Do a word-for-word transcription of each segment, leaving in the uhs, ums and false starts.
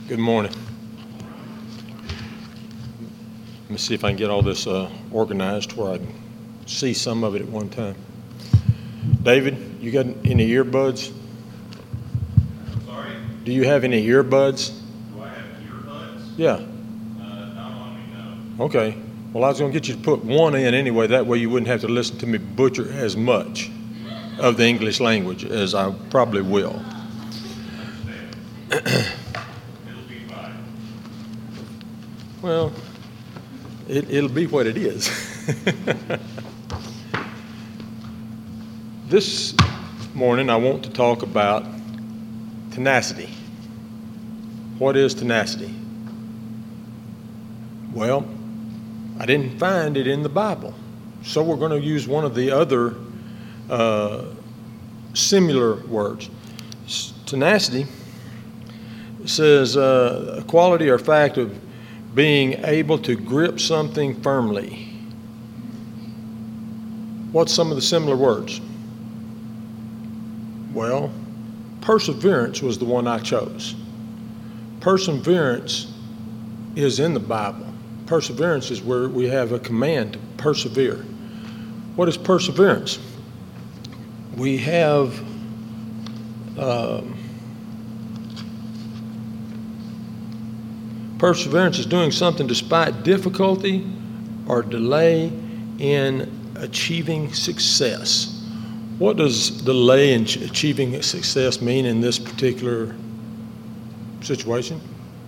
Good morning. Let me see if I can get all this uh, organized where I can see some of it at one time. David, you got any earbuds? Sorry? Do you have any earbuds? Do I have earbuds? Yeah. Uh, not on me, no. Okay. Well, I was going to get you to put one in anyway. That way you wouldn't have to listen to me butcher as much of the English language as I probably will. It'll be fine. Well, it, it'll be what it is. This morning I want to talk about tenacity. What is tenacity? Well, I didn't find it in the Bible. So we're going to use one of the other uh, similar words. Tenacity says uh, a quality or fact of being able to grip something firmly. What's some of the similar words? Well, perseverance was the one I chose. Perseverance is in the Bible. Perseverance is where we have a command to persevere. What is perseverance? We have um, perseverance is doing something despite difficulty or delay in achieving success. What does delay in achieving success mean in this particular situation?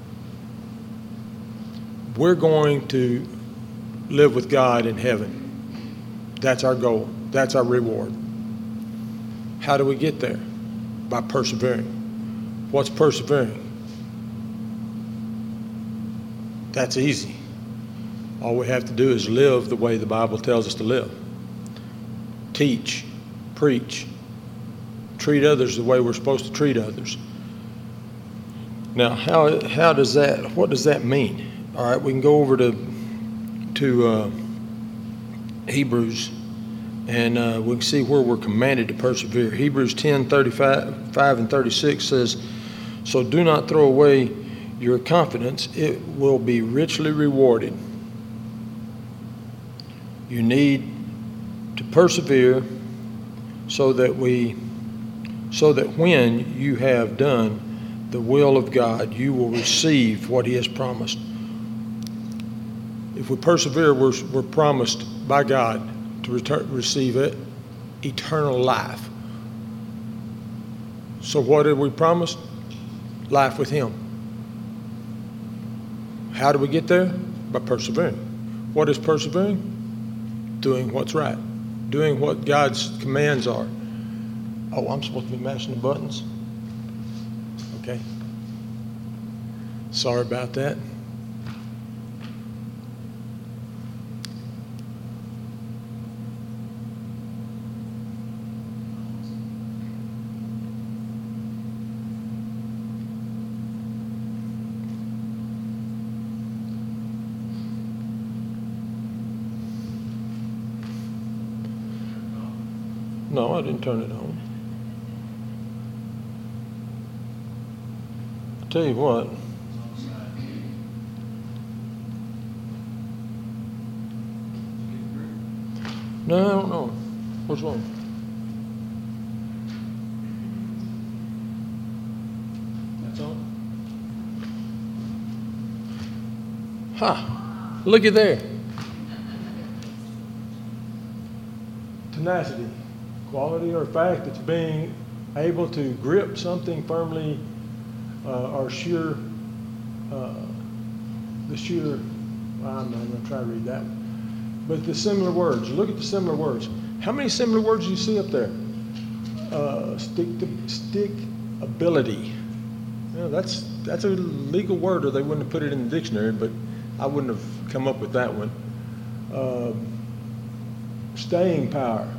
We're going to live with God in heaven. That's our goal. That's our reward. How do we get there? By persevering. What's persevering? That's easy. All we have to do is live the way the Bible tells us to live. Teach, preach, treat others the way we're supposed to treat others. Now, how how does that, what does that mean? All right, we can go over to to uh, Hebrews, and uh, we can see where we're commanded to persevere. Hebrews ten, thirty-five five and thirty-six says, "So do not throw away your confidence, it will be richly rewarded." You need to persevere so that we, so that when you have done the will of God, you will receive what He has promised. If we persevere, we're, we're promised by God to return, receive it, eternal life. So what did we promise? Life with Him. How do we get there? By persevering. What is persevering? Doing what's right. Doing what God's commands are. Oh, I'm supposed to be mashing the buttons? Okay. Sorry about that. No, I didn't turn it on. I'll tell you what. No, I don't know. Which one? That's on? Ha! Looky there. Tenacity. Quality or fact that's being able to grip something firmly uh, or sure, uh, the sure, well, I'm not going to try to read that one. But the similar words, look at the similar words. How many similar words do you see up there? Uh, stick to, stick ability. You know, that's, that's a legal word, or they wouldn't have put it in the dictionary, but I wouldn't have come up with that one. Uh, staying power.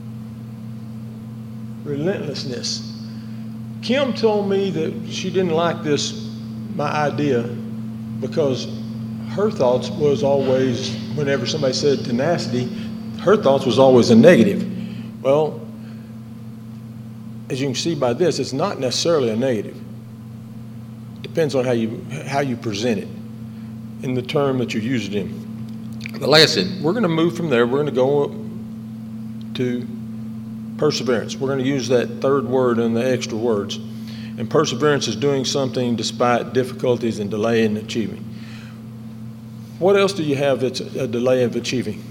Relentlessness. Kim told me that she didn't like this, my idea, because her thoughts was always, whenever somebody said tenacity, her thoughts was always a negative. Well, as you can see by this, it's not necessarily a negative. Depends on how you how you present it in the term that you use it in. But like I said, we're going to move from there. We're going to go up to perseverance. We're going to use that third word and the extra words. And perseverance is doing something despite difficulties and delay in achieving. What else do you have that's a delay of achieving?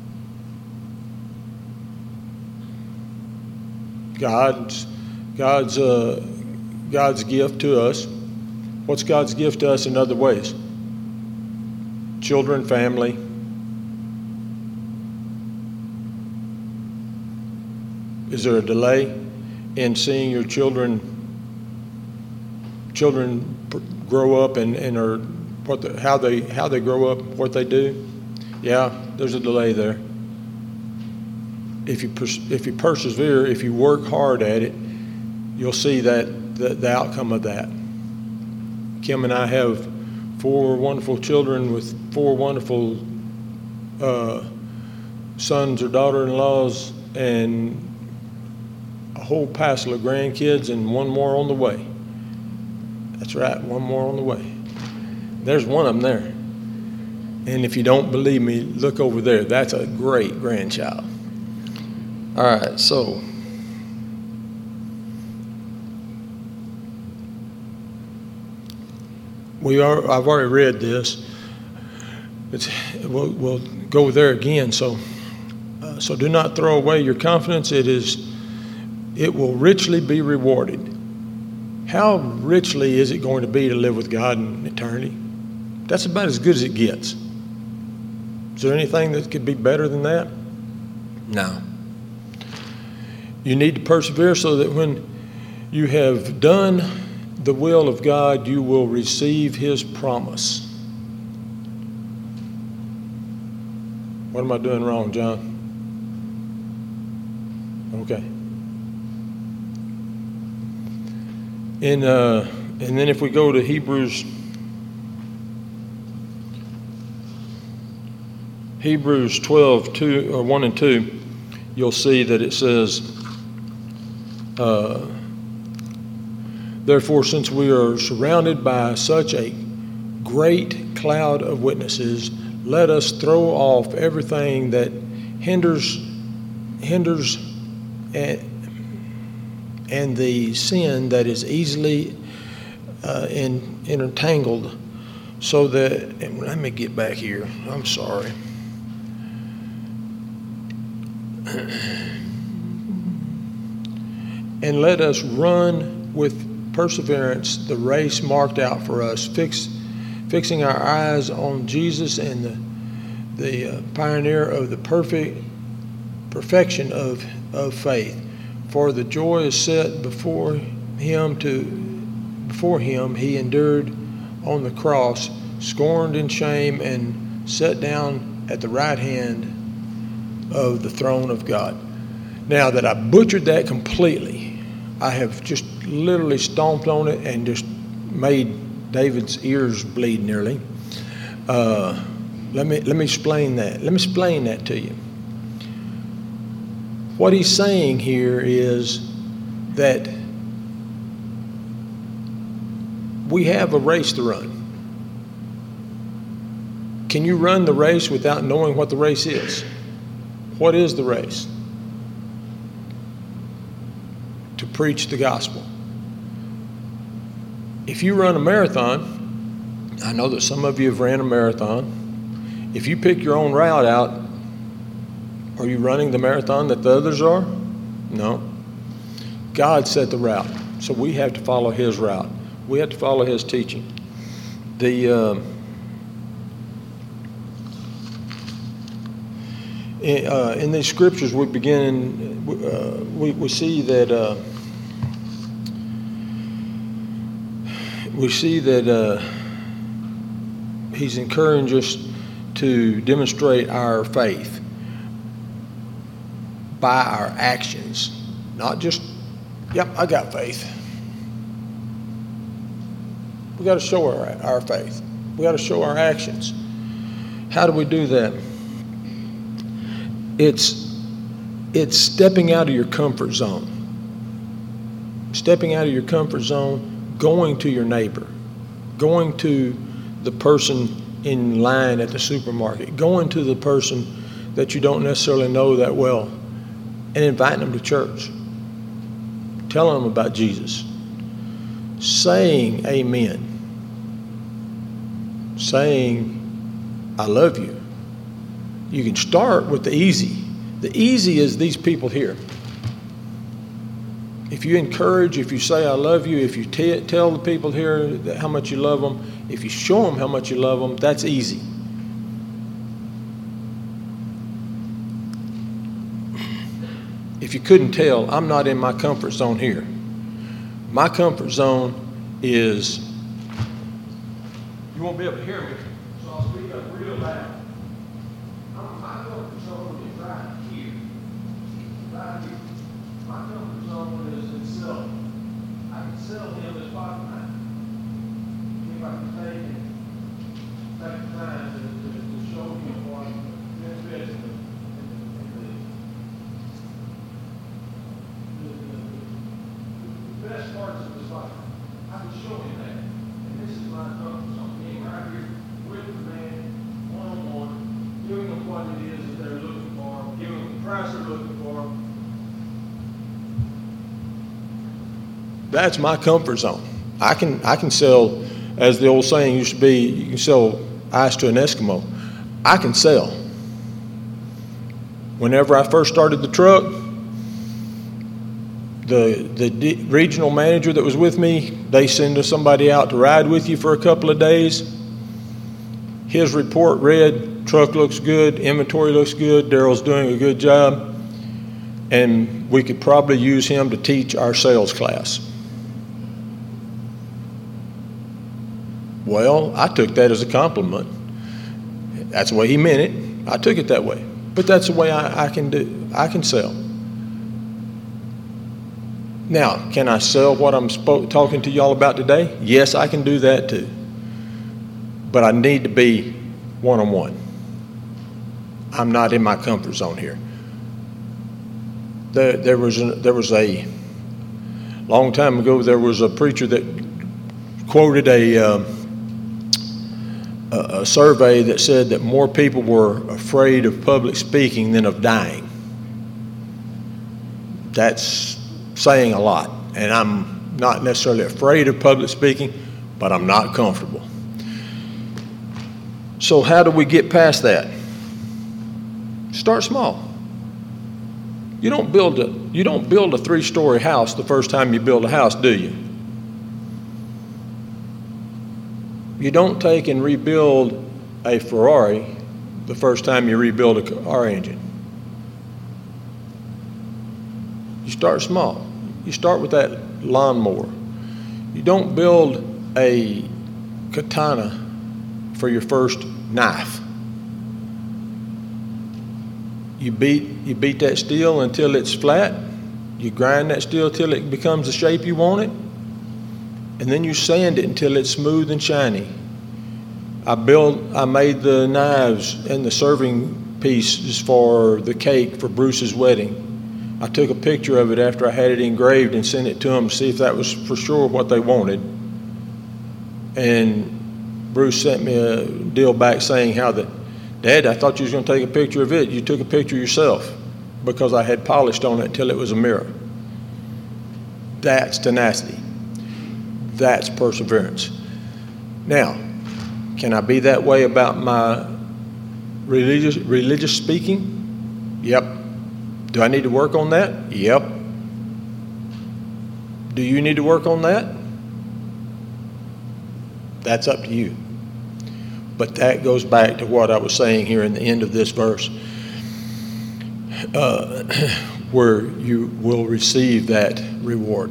God's God's uh, God's gift to us. What's God's gift to us in other ways? Children, family. Is there a delay in seeing your children children grow up and, and are what the, how they how they grow up, what they do? Yeah, there's a delay there. If you pers- if you persevere, if you work hard at it, you'll see that the, the outcome of that. Kim and I have four wonderful children with four wonderful uh, sons or daughter-in-laws, and a whole passel of grandkids, and one more on the way. That's right, one more on the way. There's one of them there. And if you don't believe me, look over there. That's a great grandchild. All right, so we are. I've already read this. It's, we'll, we'll go there again. So, uh, so do not throw away your confidence. It is. It will richly be rewarded. How richly is it going to be to live with God in eternity? That's about as good as it gets. Is there anything that could be better than that? No. You need to persevere so that when you have done the will of God, you will receive His promise. What am I doing wrong, John? Okay. In, uh, and then if we go to Hebrews, Hebrews twelve, two, or one and two, you'll see that it says, uh, therefore, since we are surrounded by such a great cloud of witnesses, let us throw off everything that hinders, hinders, and, and the sin that is easily uh, in, entangled, so that, and let me get back here. I'm sorry. And let us run with perseverance the race marked out for us, fix, fixing our eyes on Jesus and the, the uh, pioneer of the perfect perfection of, of faith. For the joy is set before him to before him he endured on the cross, scorned in shame, and sat down at the right hand of the throne of God. Now that I butchered that completely, I have just literally stomped on it and just made David's ears bleed nearly. Uh, let me let me explain that. Let me explain that to you. What he's saying here is that we have a race to run. Can you run the race without knowing what the race is? What is the race? To preach the gospel. If you run a marathon, I know that some of you have ran a marathon. If you pick your own route out, are you running the marathon that the others are? No. God set the route, so we have to follow His route. We have to follow His teaching. The uh, in, uh, in these scriptures, we begin. Uh, we we see that uh, we see that uh, He's encouraging us to demonstrate our faith by our actions, not just, yep, I got faith. We got to show our, our faith. We got to show our actions. How do we do that? It's it's stepping out of your comfort zone. Stepping out of your comfort zone, going to your neighbor. going to the person in line at the supermarket, going to the person that you don't necessarily know that well, and inviting them to church, telling them about Jesus, saying amen, saying I love you. You can start with the easy. The easy is these people here. If you encourage, if you say I love you, if you t- tell the people here that how much you love them, if you show them how much you love them, that's easy. If you couldn't tell, I'm not in my comfort zone here. My comfort zone is, you won't be able to hear me, so I'll speak up real loud. My comfort zone is right here. Right here. My comfort zone is in self. I can sell him this bottom line. If I can take it, take the time to, to, to show him what benefits in the, in the, the, the, the best parts of his life. I can show him that. And this is my comfort zone. Being right here with the man, one-on-one, giving them what it is that they're looking for, giving them the price they're looking for. That's my comfort zone. I can I can sell, as the old saying used to be, you can sell ice to an Eskimo. I can sell. Whenever I first started the truck, the the d- regional manager that was with me, they send somebody out to ride with you for a couple of days. His report read, truck looks good, inventory looks good, Daryl's doing a good job, and we could probably use him to teach our sales class. Well, I took that as a compliment. That's the way he meant it. I took it that way. But that's the way I, I can do. I can sell. Now, can I sell what I'm spo- talking to y'all about today? Yes, I can do that too. But I need to be one-on-one. I'm not in my comfort zone here. There, there was a, there was a long time ago. There was a preacher that quoted a. Uh, a survey that said that more people were afraid of public speaking than of dying. That's saying a lot. And I'm not necessarily afraid of public speaking, but I'm not comfortable. So how do we get past that? Start small. You don't build a, you don't build a three-story house the first time you build a house, do you? You don't take and rebuild a Ferrari the first time you rebuild a car engine. You start small. You start with that lawnmower. You don't build a katana for your first knife. You beat, you beat that steel until it's flat. You grind that steel till it becomes the shape you want it. And then you sand it until it's smooth and shiny. I built, I made the knives and the serving pieces for the cake for Bruce's wedding. I took a picture of it after I had it engraved and sent it to them to see if that was for sure what they wanted. And Bruce sent me a deal back saying how that, Dad, I thought you was going to take a picture of it. You took a picture yourself because I had polished on it until it was a mirror. That's tenacity. That's perseverance. Now, can I be that way about my religious religious speaking? Yep. Do I need to work on that? Yep. Do you need to work on that? That's up to you. But that goes back to what I was saying here in the end of this verse, uh, where you will receive that reward.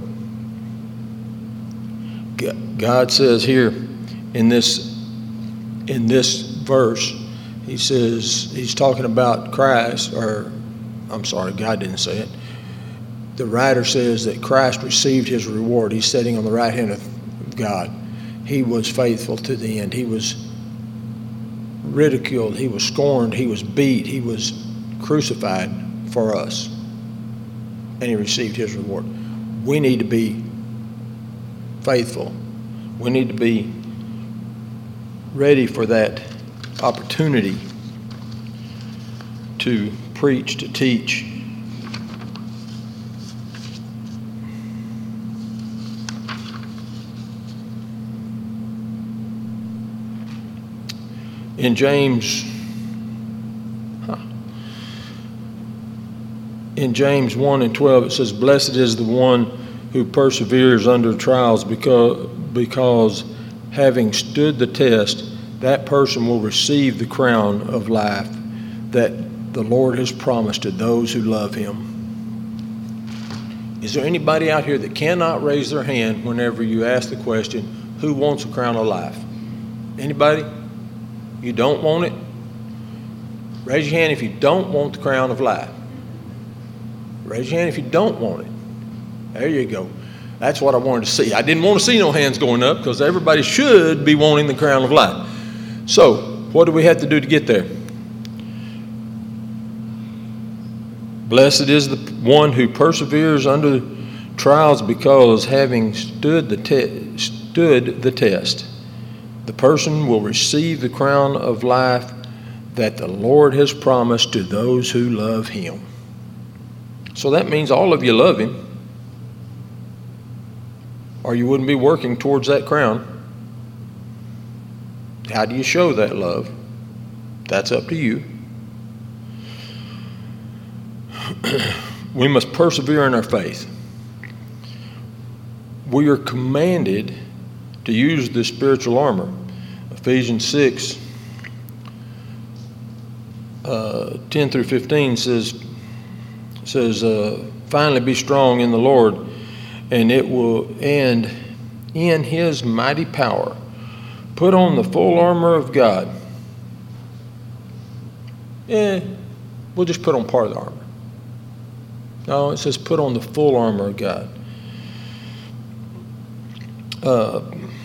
God says here in this in this verse, he says, he's talking about Christ, or I'm sorry, God didn't say it. The writer says that Christ received his reward. He's sitting on the right hand of God. He was faithful to the end. He was ridiculed. He was scorned. He was beat. He was crucified for us. And he received his reward. We need to be faithful. We need to be ready for that opportunity to preach, to teach. In James, huh, in James one and twelve, it says, "Blessed is the one who perseveres under trials, because, because having stood the test, that person will receive the crown of life that the Lord has promised to those who love him." Is there anybody out here that cannot raise their hand whenever you ask the question, who wants a crown of life? Anybody? You don't want it? Raise your hand if you don't want the crown of life. Raise your hand if you don't want it. There you go. That's what I wanted to see. I didn't want to see no hands going up because everybody should be wanting the crown of life. So, what do we have to do to get there? Blessed is the one who perseveres under trials, because having stood the te- stood the test, the person will receive the crown of life that the Lord has promised to those who love him. So that means all of you love him, or you wouldn't be working towards that crown. How do you show that love? That's up to you. We must persevere in our faith. We are commanded to use this spiritual armor. Ephesians six, uh, ten through fifteen says, says uh, finally be strong in the Lord, and it will and in his mighty power. Put on the full armor of God. Eh, we'll just put on part of the armor. No, it says put on the full armor of God. Uh,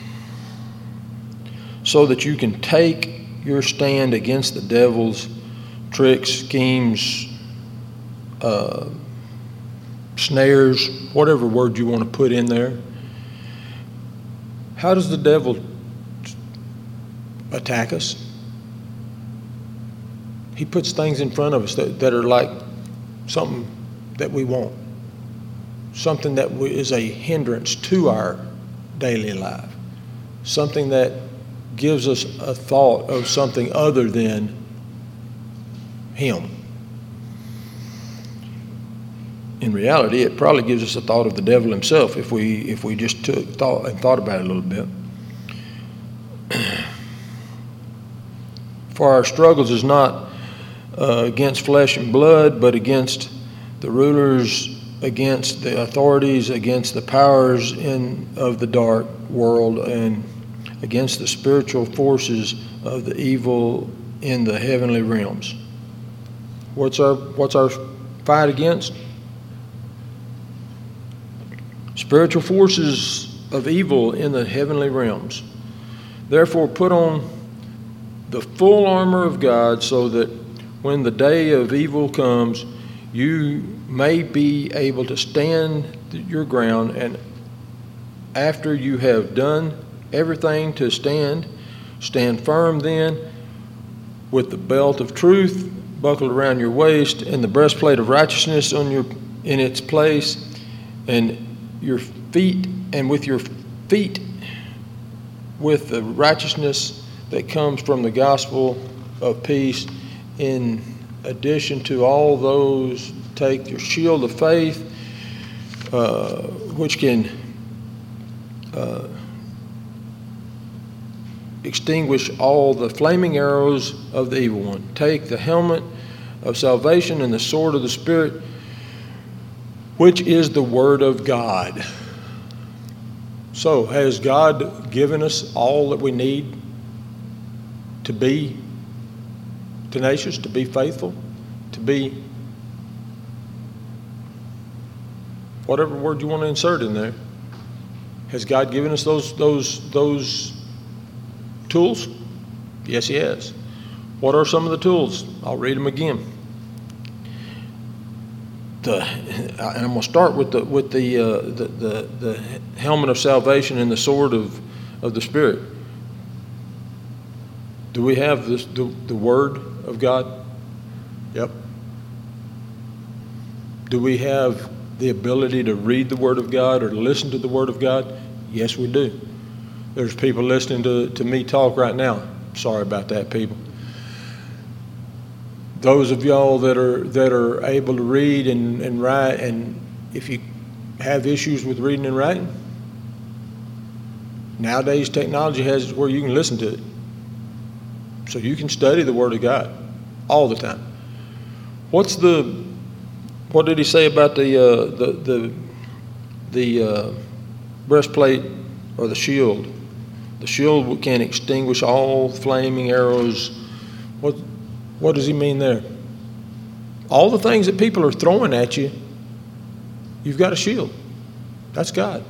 so that you can take your stand against the devil's tricks, schemes, uh, snares, whatever word you want to put in there. How does the devil attack us? He puts things in front of us that, that are like something that we want, something that we, is a hindrance to our daily life, something that gives us a thought of something other than him. In reality, it probably gives us a thought of the devil himself if we if we just took thought and thought about it a little bit. For our struggles is not uh, against flesh and blood, but against the rulers, against the authorities, against the powers in of the dark world, and against the spiritual forces of the evil in the heavenly realms. What's our what's our fight against? Spiritual forces of evil in the heavenly realms. Therefore, put on the full armor of God, so that when the day of evil comes, you may be able to stand your ground, and after you have done everything to stand, stand firm then, with the belt of truth buckled around your waist, and the breastplate of righteousness on your in its place, and your feet, and with your feet with the righteousness that comes from the gospel of peace. In addition to all those, take your shield of faith, uh, which can uh, extinguish all the flaming arrows of the evil one. Take the helmet of salvation and the sword of the Spirit, which is the Word of God. So, has God given us all that we need to be tenacious, to be faithful, to be whatever word you want to insert in there? Has God given us those those those tools? Yes, He has. What are some of the tools? I'll read them again. The, and I'm going to start with the with the, uh, the the the helmet of salvation and the sword of of the Spirit. Do we have this, the, the Word of God? Yep. Do we have the ability to read the Word of God or to listen to the Word of God? Yes, we do. There's people listening to, to me talk right now. Sorry about that, people. Those of y'all that are that are able to read and, and write, and if you have issues with reading and writing, nowadays technology has it where you can listen to it. So you can study the Word of God all the time. What's the, what did he say about the uh, the the the uh, breastplate or the shield? The shield can extinguish all flaming arrows. What what does he mean there? All the things that people are throwing at you, you've got a shield. That's God.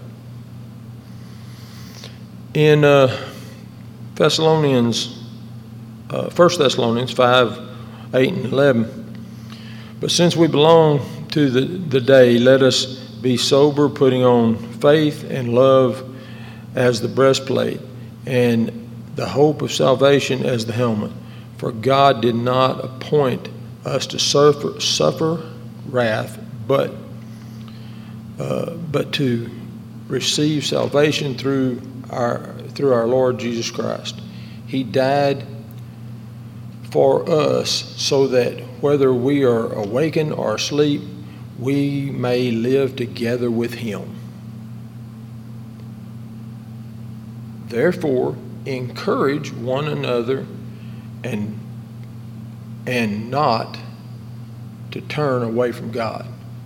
In uh, Thessalonians. Uh, First Thessalonians five, eight, and eleven. But since we belong to the, the day, let us be sober, putting on faith and love as the breastplate, and the hope of salvation as the helmet. For God did not appoint us to suffer, suffer wrath, but uh, but to receive salvation through our through our Lord Jesus Christ. He died for us, so that whether we are awakened or asleep, we may live together with him. Therefore, encourage one another and and not to turn away from God.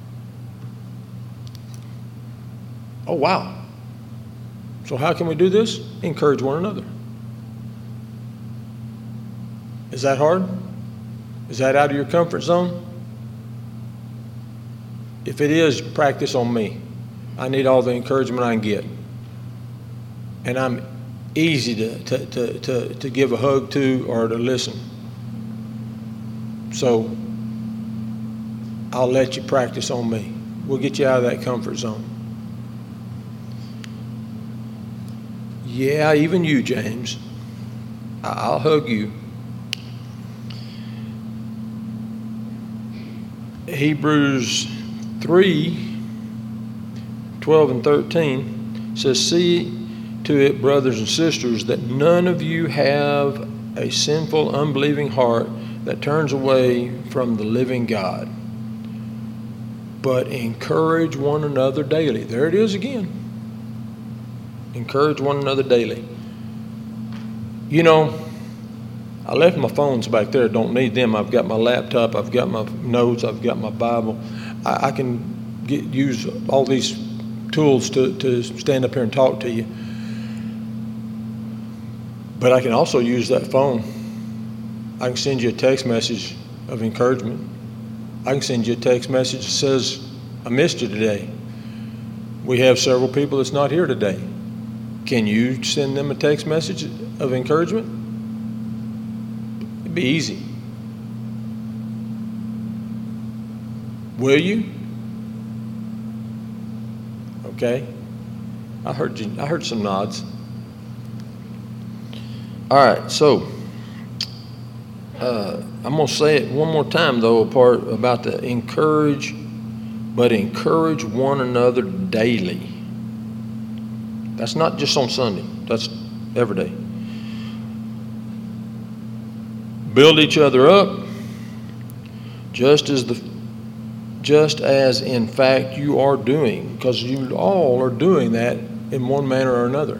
Oh, wow. So how can we do this? Encourage one another. Is that hard? Is that out of your comfort zone? If it is, practice on me. I need all the encouragement I can get. And I'm easy to, to, to, to, to give a hug to or to listen. So I'll let you practice on me. We'll get you out of that comfort zone. Yeah, even you, James. I'll hug you. Hebrews three, twelve and thirteen says, see to it, brothers and sisters, that none of you have a sinful, unbelieving heart that turns away from the living God, but encourage one another daily. There it is again. Encourage one another daily. You know, I left my phones back there. Don't need them. I've got my laptop. I've got my notes. I've got my Bible. I, I can get, use all these tools to, to stand up here and talk to you. But I can also use that phone. I can send you a text message of encouragement. I can send you a text message that says, I missed you today. We have several people that's not here today. Can you send them a text message of encouragement? It'd be easy. Will you? Okay. I heard you, I heard some nods. All right, so uh, I'm going to say it one more time, though, apart about the encourage, but encourage one another daily. That's not just on Sunday. That's every day. Build each other up, just as the, just as in fact you are doing, because you all are doing that in one manner or another.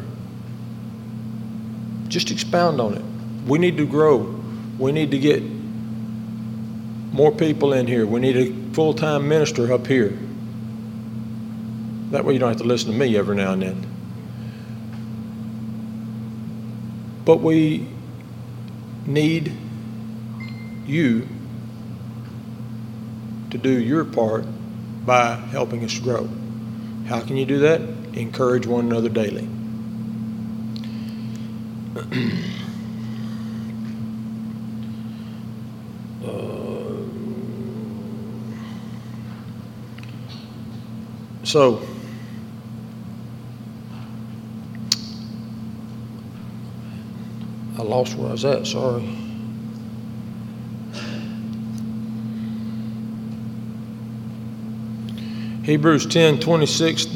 Just expound on it. We need to grow. We need to get more people in here. We need a full-time minister up here. That way you don't have to listen to me every now and then. But we need you to do your part by helping us grow. How can you do that? Encourage one another daily. uh, so I lost where I was at, sorry. Hebrews ten twenty-six.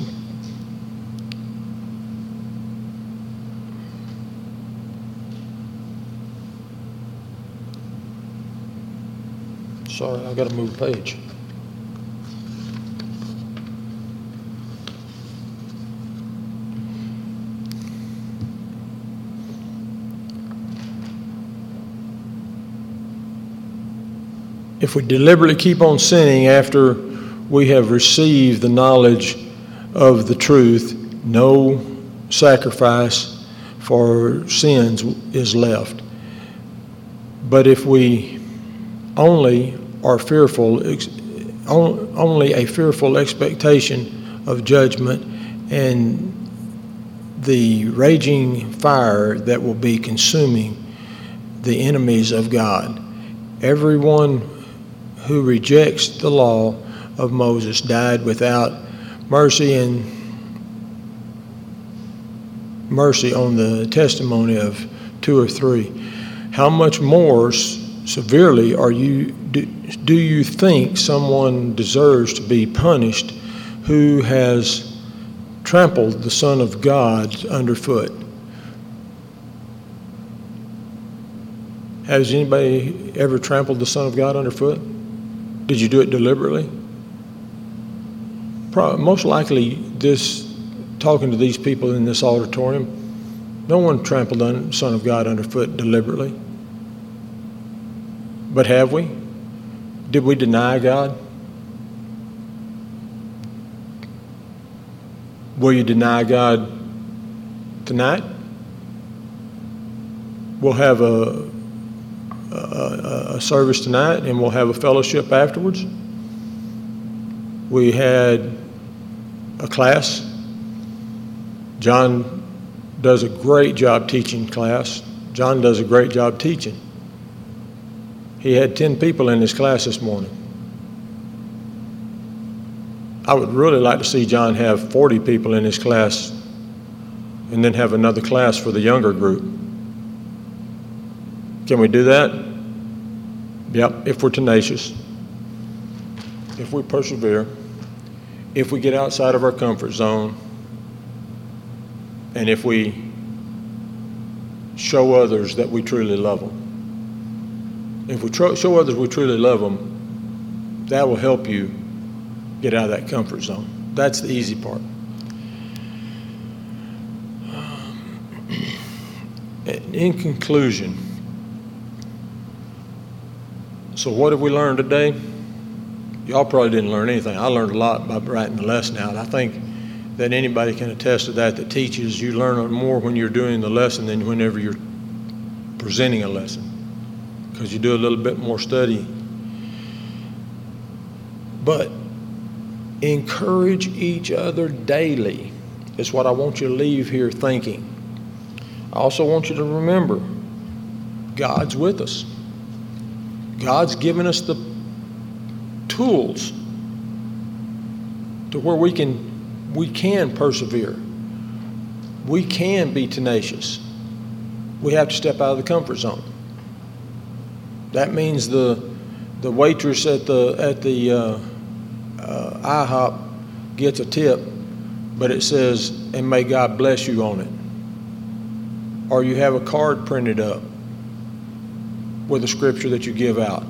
Sorry, I got to move the page. If we deliberately keep on sinning after we have received the knowledge of the truth, no sacrifice for sins is left. But if we only are fearful, only a fearful expectation of judgment and the raging fire that will be consuming the enemies of God. Everyone who rejects the law of Moses died without mercy and mercy on the testimony of two or three. How much more severely are you do, do you think someone deserves to be punished who has trampled the Son of God underfoot? Has anybody ever trampled the Son of God underfoot? Did you do it deliberately? Probably, most likely, this talking to these people in this auditorium, no one trampled the Son of God underfoot deliberately. But have we? Did we deny God? Will you deny God tonight? We'll have a A, a service tonight, and we'll have a fellowship afterwards. We had a class. John does a great job teaching class. John does a great job teaching. He had ten people in his class this morning. I would really like to see John have forty people in his class and then have another class for the younger group. Can we do that? Yep, if we're tenacious, if we persevere, if we get outside of our comfort zone, and if we show others that we truly love them. If we tr- show others we truly love them, that will help you get out of that comfort zone. That's the easy part. In conclusion, so what have we learned today? Y'all probably didn't learn anything. I learned a lot by writing the lesson out. I think that anybody can attest to that that teaches. You learn more when you're doing the lesson than whenever you're presenting a lesson, because you do a little bit more study. But encourage each other daily is what I want you to leave here thinking. I also want you to remember God's with us. God's given us the tools to where we can we can persevere. We can be tenacious. We have to step out of the comfort zone. That means the the waitress at the at the uh, uh, IHOP gets a tip, but it says, "And may God bless you" on it. Or you have a card printed up with a scripture that you give out.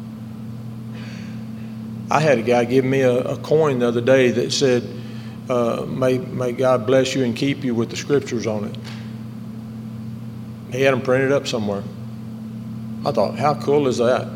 I had a guy give me a, a coin the other day that said, uh, may, may God bless you and keep you, with the scriptures on it. He had them printed up somewhere. I thought, how cool is that?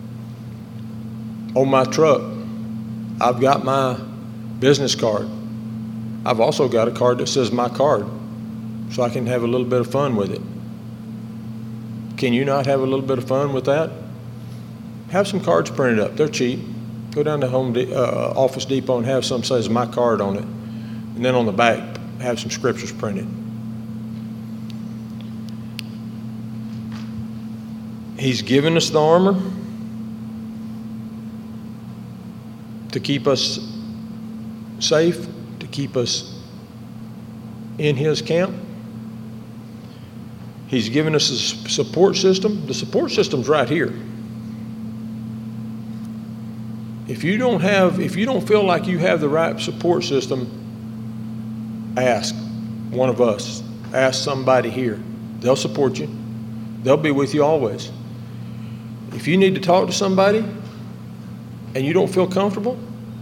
On my truck, I've got my business card. I've also got a card that says my card, so I can have a little bit of fun with it. Can you not have a little bit of fun with that? Have some cards printed up. They're cheap. Go down to Home De- uh, Office Depot and have some that says my card on it. And then on the back, have some scriptures printed. He's given us the armor to keep us safe, to keep us in His camp. He's given us a s- support system. The support system's right here. If you don't have, if you don't feel like you have the right support system, ask one of us. Ask somebody here. They'll support you. They'll be with you always. If you need to talk to somebody and you don't feel comfortable,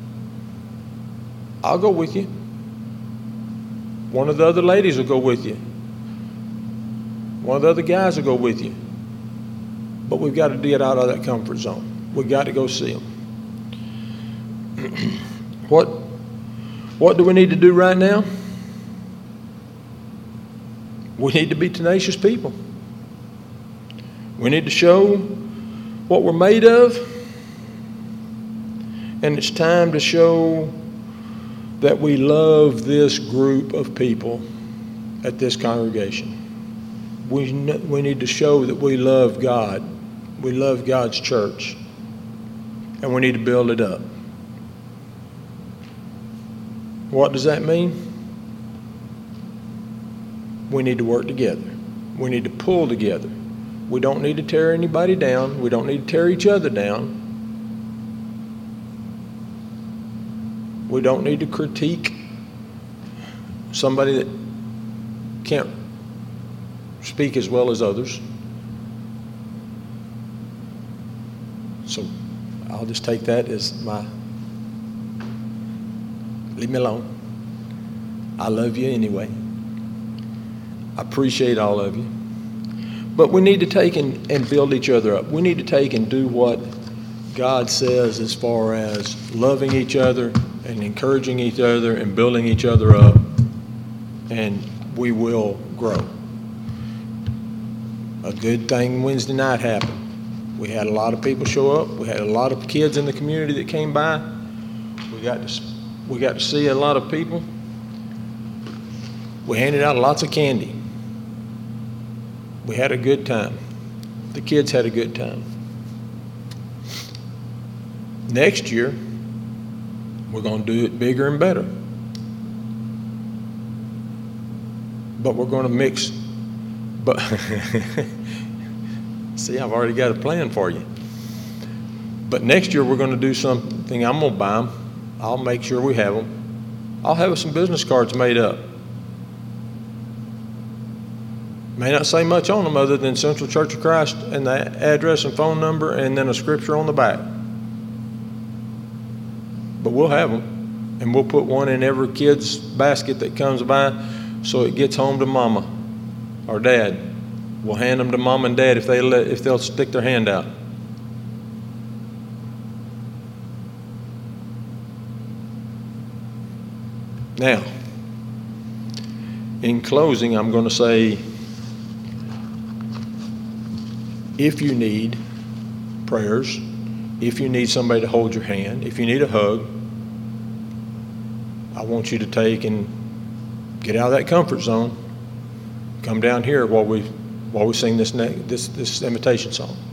I'll go with you. One of the other ladies will go with you. One of the other guys will go with you. But we've got to get out of that comfort zone. We've got to go see them. What, what do we need to do right now? We need to be tenacious people. We need to show what we're made of. And it's time to show that we love this group of people at this congregation. We, we need to show that we love God. We love God's church. And we need to build it up. What does that mean? We need to work together. We need to pull together. We don't need to tear anybody down. We don't need to tear each other down. We don't need to critique somebody that can't speak as well as others. So I'll just take that as my, leave me alone. I love you anyway. I appreciate all of you. But we need to take and, and build each other up. We need to take and do what God says as far as loving each other and encouraging each other and building each other up, and we will grow. A good thing Wednesday night happened. We had a lot of people show up. We had a lot of kids in the community that came by. We got to we got to see a lot of people. We handed out lots of candy. We had a good time. The kids had a good time. Next year, we're going to do it bigger and better. But we're going to mix. But see, I've already got a plan for you. But next year, we're going to do something. I'm going to buy them. I'll make sure we have them. I'll have some business cards made up. May not say much on them other than Central Church of Christ and the address and phone number and then a scripture on the back. But we'll have them, and we'll put one in every kid's basket that comes by so it gets home to mama or dad. We'll hand them to mom and dad if, they let, if they'll stick their hand out. Now, in closing, I'm going to say, if you need prayers, if you need somebody to hold your hand, if you need a hug, I want you to take and get out of that comfort zone. Come down here while we while we sing this this this invitation song.